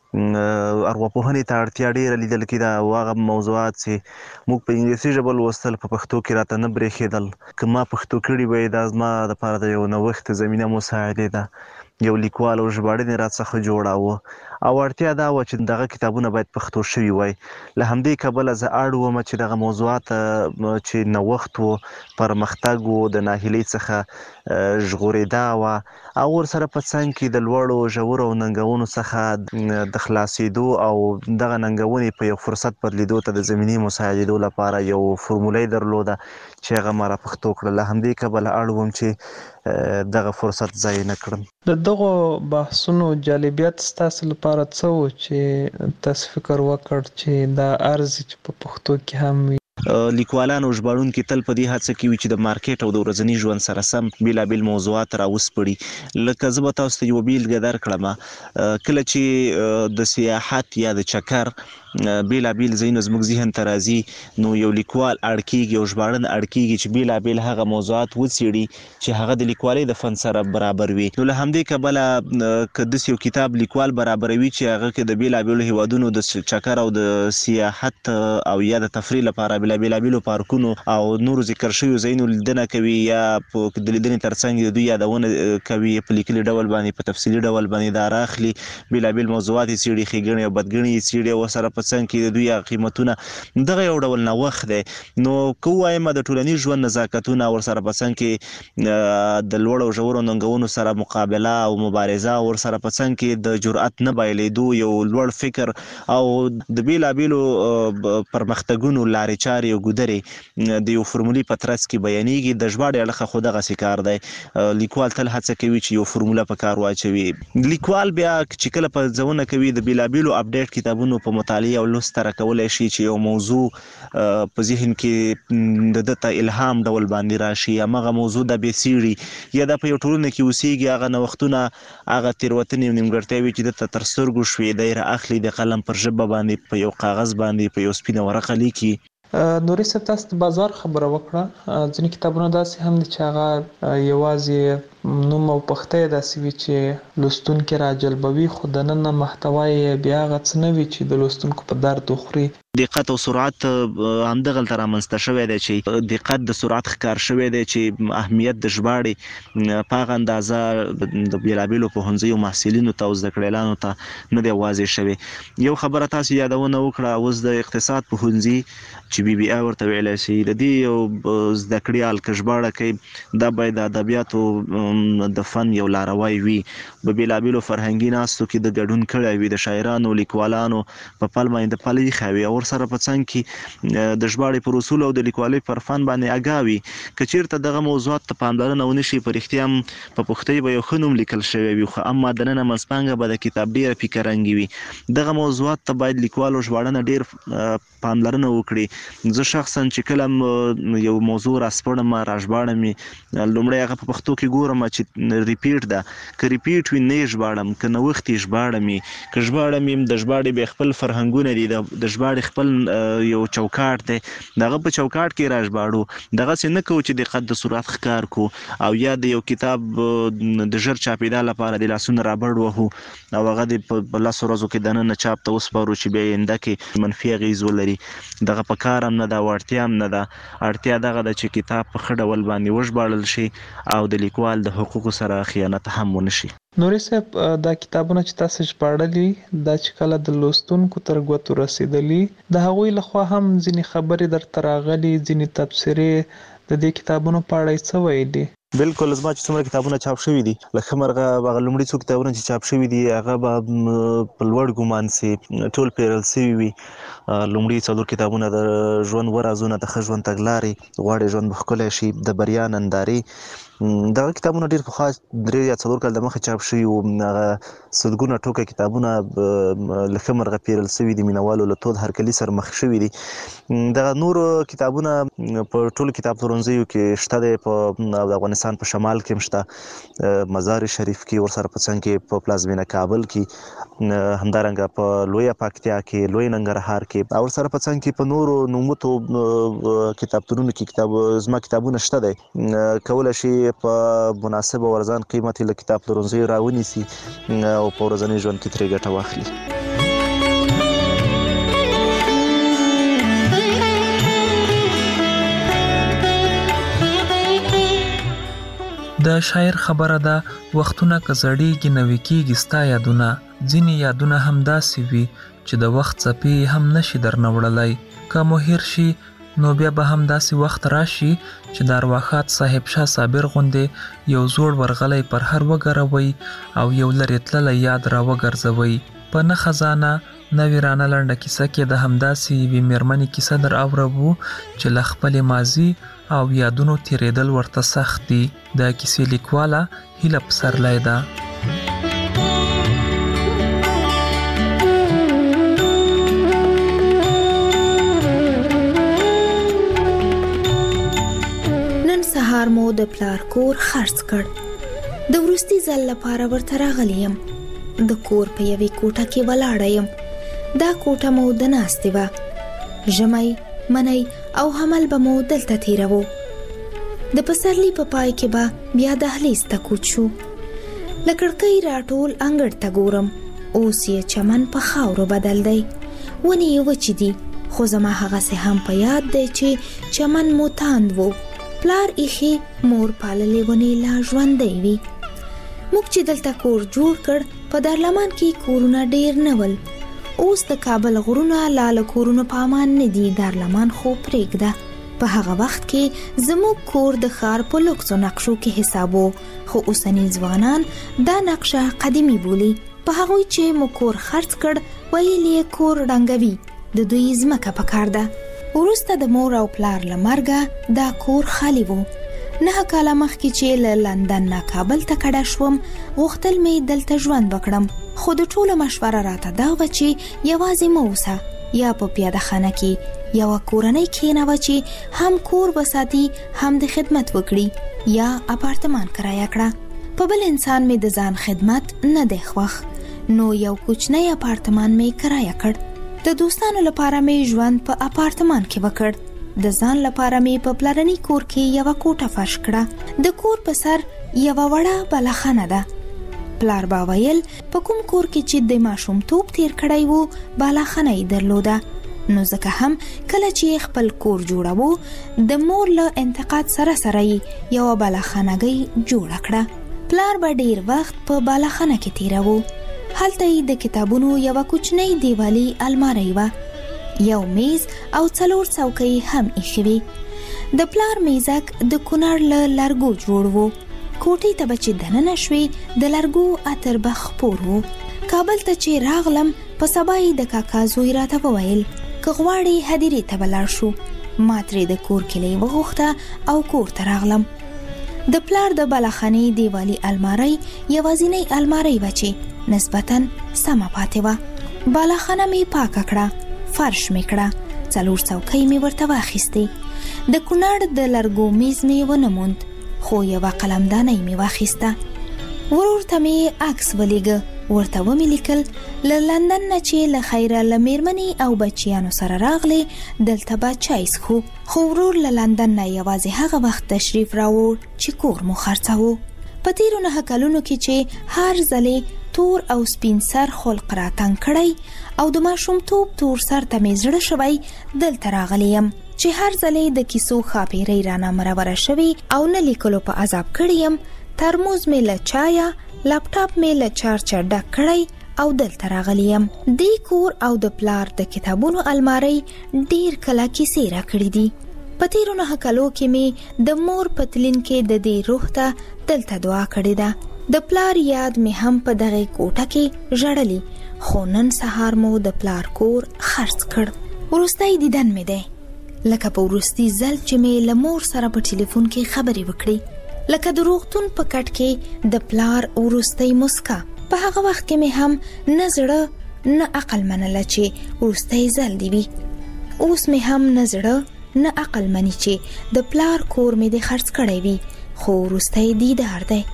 [SPEAKER 9] ارواپوهنې ته اړتیا ډیره لیدل کېده او هغه موضوعات چې موږ په انګلیسي ژبه لوستل په پښتو کې راته نه برېښېدل. که ما پښتو کړي وی دا زما دپاره د یو نوښت زمینه مساعدې ده. یو لیکوال او ژباړنې راڅخه جوړاوه او اړتیا دا وه چې دغه کتابونه باید پښتو شوي وای. له همدې کبله زه اړ وم چې دغه موضوعات چې نوښت و، پرمختګ و، د ناهیلۍ څخه ژغورېدا وه، او ورسره په څنګ کې د لوړو ژورو او ننګونو څخه د خلاصېدو او دغه ننګونې په یو فرصت بدلېدو ته د زمینې مساعدېدو لپاره یو فرموله یې درلوده چې هغه ما را پښتو کړه. له همدې کبله اړ وم چې دغه فرصت ضایع نه کړم.
[SPEAKER 1] د دغو بحثونو جالبیت ستاسو لپاره څه و چې تاسو فکر وکړ چې دا ارزي چې په پښتو کې هم وي؟
[SPEAKER 9] لیکوالان او ژباړونکي تل په دې هڅه کې وي چې د مارکیټ او د ورځني ژوند سره سم بیلابیل موضوعات راوسپړي. لکه زه به تاسو ته یوه بیلګه درکړم. کله چې د سیاحت یا د چکر بیلابیل ځایونه زموږ ذهن ته راځي، نو یو لیکوال اړ کېږي او ژباړن اړ کېږي چې بیلابیل هغه موضوعات وڅېړي چې هغه د لیکوالۍ د فن سره برابر وي. نو له همدې کبله که داسې یو کتاب لیکوال برابروي چې هغه کې د بیلابیلو هیوادونو د چکر او د سیاحت او یا د تفریح لپاره بیلابیلو پارکونو او نورو ذکر شویو ځایونو لیدنه کوي، یا په د لیدنې ترڅنګ د دوی یادونه کوي په لیکلي ډول باندې، په تفصیلي ډول باندې دا راخلي، بیلابیل موضوعات یې څېړي، ښېګڼې او بدګڼې یې څېړي، او ورسره په څنګ کې د دوی هغه قیمتونه. دغه یو ډول نوښت دی. نو که ووایم د ټولنیز ژوند نزاکتونه، ورسره په څنګ کې د لوړو او ژورو ننګونو سره مقابله او مبارزه، ورسره په څنګ کې د جرأت نه بایلېدو، یو لوړ فکر او د بیلابیلو پرمختګونو لارې چارې او ګودرې د یو فرمولې په ترڅ کې بیانېږي. د ژباړې اړخه خو دغسې کار دی. لیکوال تل هڅه کوي چې یو فرموله په کار واچوي. لیکوال بیا چې کله په ځونه کوي د بیلابیلو اپډیټ کتابونو په مطالعه او لوست سره کولی شي چې یو موضوع په ذهن کې د ده ته الهام ډول باندې راشي، همغه موضوع د بیسیړي یا د په یو ټولنه کې اوسیږي، هغه نوښتونه، هغه تېروتنې او نیمګړتیاوې چې دته تر سترګو شوې، دی رااخلي د قلم پر ژبه باندې په یو کاغذ باندې په یو سپینه ورقه لیکي
[SPEAKER 1] نوري صاحب تاسو د بازار خبره وکړه. ځینې کتابونه داسې هم دي چې هغه یوازې نوم او پخته داسې وي چې لوستونکي راجلبوي، خو دننه محتوا یې بیا هغه څه نه وي چې د لوستونکو په درد وخوري.
[SPEAKER 9] دقت او سرعت همدغلته رامنځته شوی دی چې دقت د سرعت ښکار شوی دی چې اهمیت د ژباړې په هغه اندازه د بیلابیلو پوهنځیو محصلینو ته او زده کړیالانو ته نه دی واضح شوی. یو خبره تاسو یادونه وکړه، اوس د اقتصاد پوهنځي چې بي بي آی ورته ویلی شي، د دې یو زده کړیال که ژباړه کوي دا باید د ادبیاتو د فن یو لاروی وي، په بیلابیلو فرهنګي ناستو کې د ګډون کړی وي، د شاعرانو لیکوالانو په پل باندې پل ایښی وي او سره په څنګ کې د ژباړې پر اصول او د لیکوالۍ پر فن باندې آګاه وي. که چیرته دغه موضوعات ته پاملرنه ونه شي، په رښتیا هم په پښتۍ به یو ښه نوم لیکل شوی وي، خو اما دننه منځپانګه به د کتاب ډېره فکرنګې وي. دغه موضوعات ته باید لیکوال او ژباړنه ډېر پاملرنه وکړي. زه شخصا چې کله یو موضوع راسپړم راژباړم لومړی هغه په پښتو کې ګورم چې ریپیټ ده، که ریپیټ وي نه یې ژباړم، که نوښت یې ژباړم، که ژباړم د ژباړې بیا خپل فرهنګونه دي، د ژباړې خپل یو چوکاټ دی، دغه په چوکاټ کې راژباړو. دغسې نه کوو چې دقت د سرعت ښکار کو او یا د یو کتاب د ژر چاپېدا لپاره د لاسونه رابړ وهو او هغه د په 10 ورځو کې دننه چاپ ته وسپارو چې بیا آینده کې منفي اغېز ولري. دغه په کار هم نه ده او اړتیا هم نه ده. اړتیا دغه ده چې کتاب په ښه ډول باندې وژباړل شي او د لیکوال د حقوقو سره خیانت هم ونه شي.
[SPEAKER 1] نوري صاحب، دا کتابونه چې تاسو ژباړلي دا چې کله د لوستونکو تر ګوتو رسیدلي، د هغوی لخوا هم ځینې خبرې درته راغلي، ځینې تبصرې د دې کتابونو په اړه یې څه ویلي؟
[SPEAKER 9] بالکل، زما چې څومره کتابونه چاپ شوي دي، له ښه مرغه هغه لومړي څو کتابونه چې چاپ شوي دي هغه به په لوړ ګمان سي ټول پیرل سوي وي. لومړي 4 کتابونه د ژوند ورازونه، د ښه ژوند تګلارې، غواړې ژوند به ښکلی شي، د بریا نندارې. دغه کتابونه ډېر پخوا 3 یا 4 کال د مخه چاپ شوي وو. هغه سلګونه ټوکه کتابونه له ښه مرغه پیرل سوي دي، مینوالو له تود هرکلي سره مخ شوي دي. دغه نورو کتابونه په ټولو کتاب پلورنځیو کې شته دی، په افغانستان په شمال کې هم شته، مزار شریف کې، ورسره په څنګ کې په پلازمینه کابل کې، همدارنګه په لویه پکتیا کې، لوی ننګرهار کې، او ورسره په څنګ کې په نورو نوموتو کتابتونونو کې زما کتابونه شته دی. کولی شي په مناسب او ارزان قیمت له کتاب پلورنځیو راونیسي او په ورځني ژوند کې ترې ګټه واخلي.
[SPEAKER 1] د شاعر خبره ده، وختونه که زړیږي نوي کېږي ستا یادونه، ځینې یادونه هم داسې وي چې د وخت څپې هم نشي درنه وړلی. که مو هیر شي نو بیا به هم داسې وخت راشي چې د ارواښاد صاحب شاه صابر غوندې یو زوړ ورغلی پر هر وګروئ او یو لرې تللی یاد را وګرځوئ. په نه خزانه نه ویرانه لنډه کیسه کې د همداسې یوې مېرمنې کیسه در اوربو چې له خپلې ماضي او یادونو تیریدل ورته سخت دي. د کیسې لیکواله هیله پسرلی ده.
[SPEAKER 5] نن سهار مو د پلار کور خرڅ کړ، د وروستي ځل لپاره ورته راغلی یم. د کور په یوې کوټه کې ولاړه یم. دا کوټه مو د ناستې وه، ژمی، منی او حمل به مو دلته تیروو. د پسرلي په پای کې به بیا دهلیز ته کوچ شو. له کړکۍ راټول انګړ ته ګورم، اوس یې چمن په خاورو بدل دی. ونې یې وچې دي، خو زما هغسې هم په یاد دی چې چمن مو تاند و. پلار ایښې مور پاللې ونې لا ژوندی وي. موږ چې دلته کور جوړ کړ، په دارلمان کې کورونه ډیر نه ول. اوس د کابل غرونه لاله کورونه په امان نه دي، دارلمان خو پرېږده. په هغه وخت کې زموږ کور د ښار په لوکسو نقشو کې حسابو، خو اوسني ځوانان دا نقشه قدیمي بولي. په هغوی چې مو کور خرڅ کړ ویل یې کور ړنګوي، د دوی ځمکه پکار ده. وروسته د مور او پلار له مرګه دا کور خالی و. 9 کاله مخکې چې له لندن نه کابل ته کډه شوم، غوښتل مې دلته ژوند وکړم، خو د ټولو مشوره راته دا وه چې یوازې مه اوسه، یا په پیاده خانه کې یوه کورنۍ کښېنوه چې هم کور وساتي هم د خدمت وکړي، یا اپارتمان کرایه کړه. په بل انسان مې د ځان خدمت نه دی خوښ، نو یو کوچنی اپارتمان مې کرایه کړ. د دوستانو لپاره مې ژوند په اپارتمان کې وکړ. د ځان لپاره مې په پلرني کور کې یو کوټه فرش کړه. د کور په سر یو وړه بالاخانه ده. پلار با ویل په کوم کور کې چې د ماشومتوب تیر کړی وو بالاخانه یې درلوده. نو ځکه هم کله چې خپل کور جوړاوه د مور له انتقاد سره یې یو بالاخانه‌ګۍ جوړه کړه. پلار به ډیر وخت په بالاخانه کې تیراوه. هلته یې د کتابونو یو کوچنی دیوالي الماری وه، یو میز او 4 څوکۍ هم ایښې وې. د پلار میزک د کونړ له لرګو جوړ وو. کوټې ته به چې دننه شوې د لرګو عطر به خپور وو. کابل ته چې راغلم په سبا یې د کاکا زوی راته وویل که غواړې هدیرې ته به لاړ شو. ما ترې د کور کیلۍ وغوښته او کور ته راغلم. د پلار د بالاخانې دیوالي الماری یوازینۍ الماری وه چې نسبتاً سمه پاتې وه. بالاخانه مې پاکه کړه، فرش مې کړه، 4 څوکۍ مې ورته واخیستې. د کونړ د لرګو میز مې ونه موند، خو یوه قلمدانۍ مې واخیسته. ورور ته مې عکس ولیږه، ورته ومې لیکل له لندن نه چې له خیره له میرمنې او بچیانو سره راغلی دلته به چای څښو. خو ورور له لندن نه یوازې هغه وخت تشریف راوړ چې کور مو خرڅاوه. په تیرو 9 کلونو کې چې هر ځلې تور او سپین سر خلق را تنګ کړی او د ماشومتوب تور سر ته مې زړه شوی دلته راغلی یم چې هر ځلې د کیسو خاپیرۍ رانه مروره شوي او نه لیکلو په عذاب کړی یم. ترموز مې له چایه، لپټاپ مې له چارجر ډک کړی او دلته راغلی یم. دې کور او د پلار د کتابونو الماری ډیر کله کیسې را کړې دي. په تیرو 9 کلو کې مې د مور پتلین کې د دې روح ته دلته دعا کړې ده. د پلار یاد مې هم په دغه کوټه کې ژړلی، خو نن سهار مو د پلار کور خرڅ کړ. وروستی دیدن مې دی، لکه په وروستي ځل چې مې له مور سره په ټلیفون کې خبرې وکړې، لکه د روغتون په کټ کې د پلار وروستی مسکا. په هغه وخت کې مې هم نه زړه نه عقل منله چې وروستی ځل دی وي. اوس مې هم نه زړه نه عقل مني چې د پلار کور مې د خرڅ کړی وي، خو وروستی دیدار دی.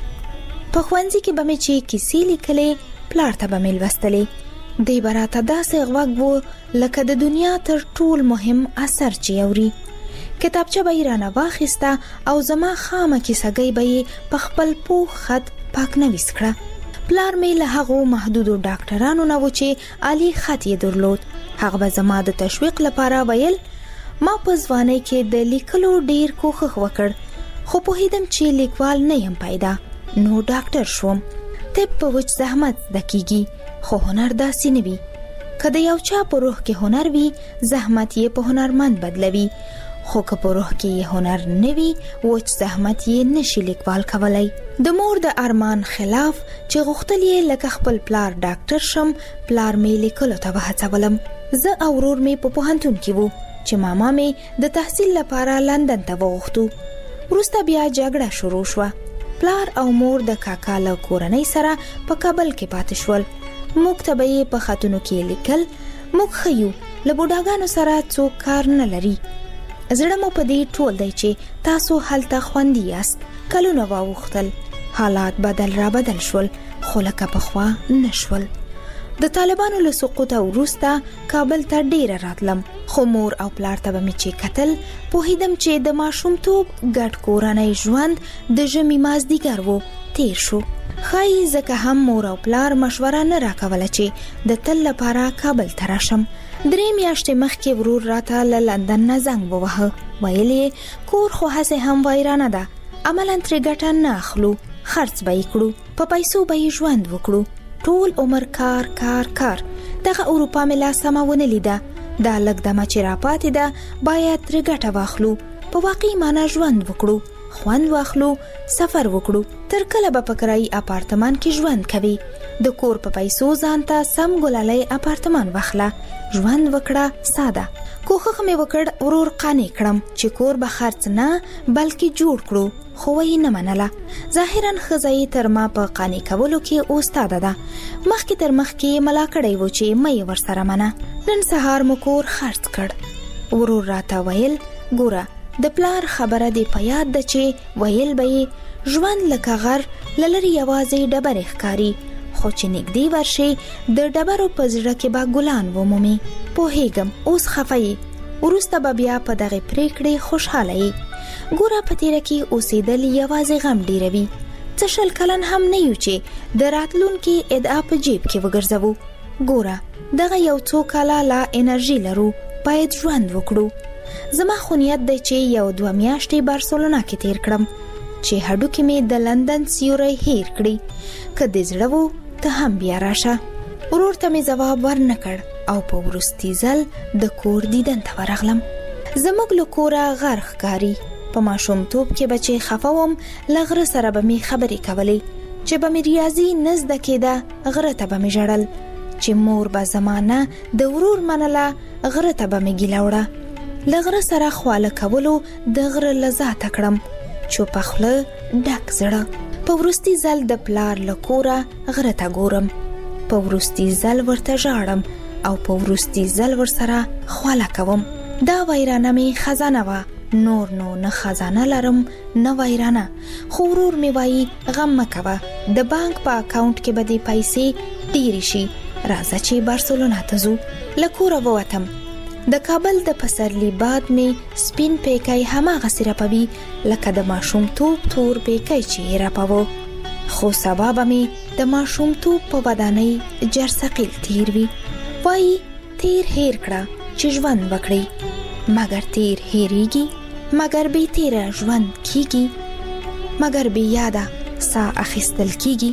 [SPEAKER 5] په ښوونځي کې به مې چې کیسې لیکلې، پلار ته به مې لوستلې. دی به راته داسې غوږ و لکه د دنیا تر ټول مهم اثر چې اوري. کتابچه به یې رانه واخیسته او زما خامه کیسهګۍ به یې په خپل پوخ خط پاک نویس کړه. پلار مې له هغو محدودو ډاکټرانو نه و چې عالی خط یې درلود. هغه به زما د تشویق لپاره ویل. ما په ځوانۍ کې د لیکلو ډیر کوښښ وکړ، خو پوهیدم چې لیکوال نه یم پیدا، نو ډاکټر شوم. طب په وچ زحمت زده کیږي، خو هنر داسې نه وي. که د یو چا په روح کې هنر وي، زحمت یې په هنرمند بدلوي. خو که په روح کې یې هنر نه وي، وچ زحمت یې نشي لیکوال کولای. د مور د ارمان خلاف چې غوښتل یې لکه خپل پلار ډاکټر شم، پلار مې لیکلو ته وهڅولم. زه او ورور مې په پوهنتون کې وو چې ماما مې د تحصیل لپاره لندن ته وغوښتو. وروسته بیا جګړه شروع شوه. پلار او مور د کاکا له کورنۍ سره په کابل کې پاتې شول. موږ ته به یې په خطونو کې لیکل، موږ ښه یو، له بوډاګانو سره څوک کار نه لري. زړه مو په دې ټول دی چې تاسو هلته خوندي یاست. کلونه واوښتل، حالات بدل شول، خو لکه پخوا نه شول. د طالبانو له سقوطه وروسته کابل ته ډیره راتلم، خو مور او پلار ته به مې چې کتل پوهیدم چې د ماشومتوب ګډ کورنۍ ژوند د ژمي مازدیګر و تیر شو. ښایي ځکه هم مور او پلار مشوره نه راکوله چې د تل لپاره کابل ته راشم. 3 میاشتې مخکې ورور راته له لندن نه زنګ ووهه. ویل یې کور خو هسې هم ویرانه ده، عملاً ترې ګټه نه اخلو، خرڅ به یې کړو، په پیسو به یې ژوند وکړو. ټول عمر کار کار کار. دغه اروپا مې لا سمه ونه لیده. دا لږ دمه چې راپاتې ده باید ترې ګټه واخلو، په واقعي معنا ژوند وکړو، خوند واخلو، سفر وکړو. تر کله به په کرایي اپارتمان کې ژوند کوي؟ د کور په پیسو ځان ته سم ګلالی اپارتمان واخله، ژوند وکړه ساده. کوښښ مې وکړ ورور قانع کړم چې کور به خرڅ نه بلکې جوړ کړو، خو یې نه منله. ظاهراً ښځه یې تر ما په قانع کولو کې استاده ده. مخکې تر مخکې ملا کړی و چې مه یې ورسره منه. نن سهار مو کور خرڅ کړ. ورور راته ویل ګوره د پلار خبره دې په یاد ده چې ویل به یې ژوند لکه غر له لرې یوازې ډبرې ښکاري، خو چې نږدې ورشي د ډبرو په زړه کې به ګلان ومومي. پوهیږم اوس خفه یې، وروسته به بیا په دغه پریکړې خوشحاله یې. ګوره په تیره کې اوسېدل یوازې غم ډیروي. څه شل کلن هم نه یو چې د راتلونکي ادعا په جیب کې وګرځوو. ګوره دغه یو څو کاله لا انرژي لرو، باید ژوند وکړو. زما خو نیت دی چې 1-2 میاشتې بارسلونا کې تیر کړم چې هډوکې مې د لندن سیوری هیر کړي. که دې زړه وو ته هم بیا راشه. ورور ته مې ځواب ورنکړ او په وروستي ځل د کور دیدن ته ورغلم. زموږ له کوره غر ښکاري. په ماشومتوب کې به چې خفه وم له غره سره به مې خبرې کولې، چې به مې ریاضي نه زده کېده غره ته به مې ژړل، چې مور به زمانه د ورور منله غره ته به مې ګیله وړه. له غره سره خواله کولو د غره لذات کړم، چوپه خوله ډک زړه. په وروستي ځل د پلار له کوره غره ته ګورم، په وروستي ځل ورته ژاړم او په وروستي ځل ورسره خواله کوم. دا ویرانه مې خزانه وه، نور نو نه خزانه لرم نه ویرانه. خو ورور مې وایي غم مه کوه، د بانک په اکاونټ کې به دې پیسې ډېرې شي، راځه چې بارسلونا ته ځو. له کوره ووتم. د کابل د پسرلي باد مې سپین پیکی هماغسې رپوي لکه د ماشومتوب تور پیکی چې یې رپوه. خو سبا به مې د ماشومتوب په ودانۍ جرثقیل تیر وي. وایي تیر هیر کړه چې ژوند وکړي، مگر تیر هیریږي، مگر بی تیره ژوند کیږي، مگر بی یاده سا اخیستل کیږي.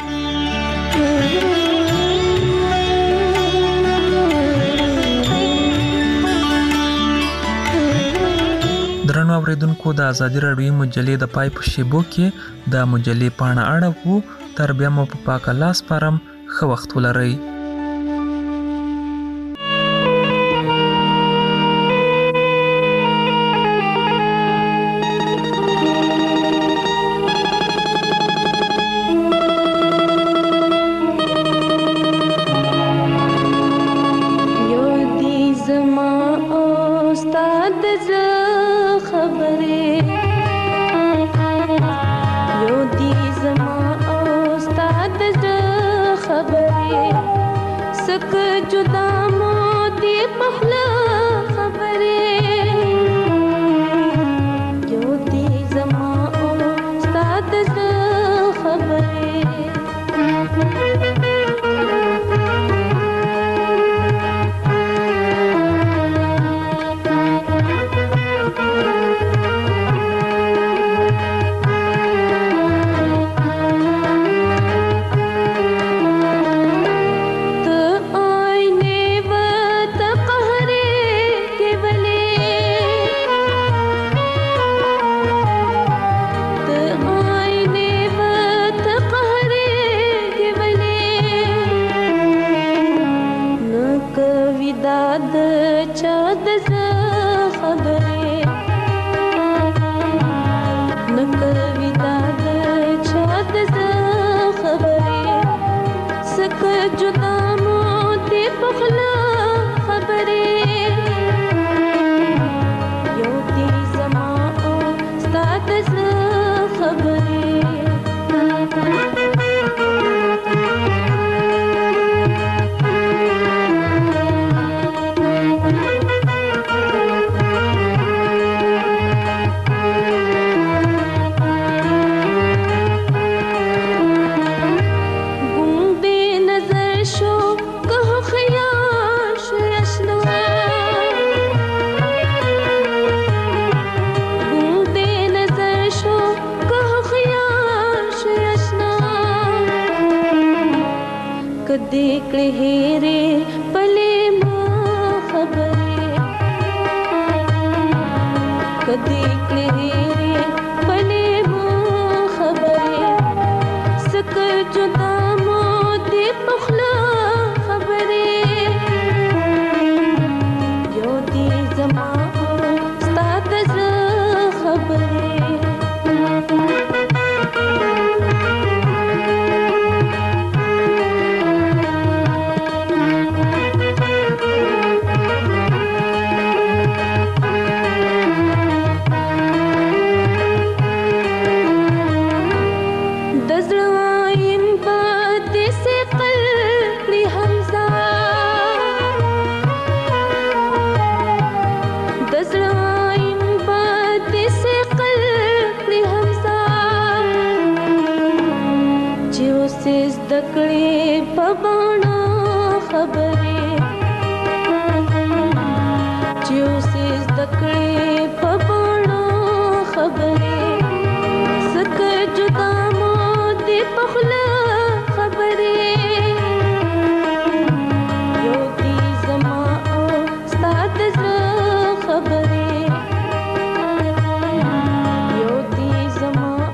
[SPEAKER 1] درنو اوریدونکو، د ازادي راډیو مجلې د پای په شیبو کې د مجلې پاڼه اړوو. تر بیا مو په پاکه لاس پرم. ښه وخت ولرئ.
[SPEAKER 10] سیز دکړې په باڼه خبرې چې سیز دکړې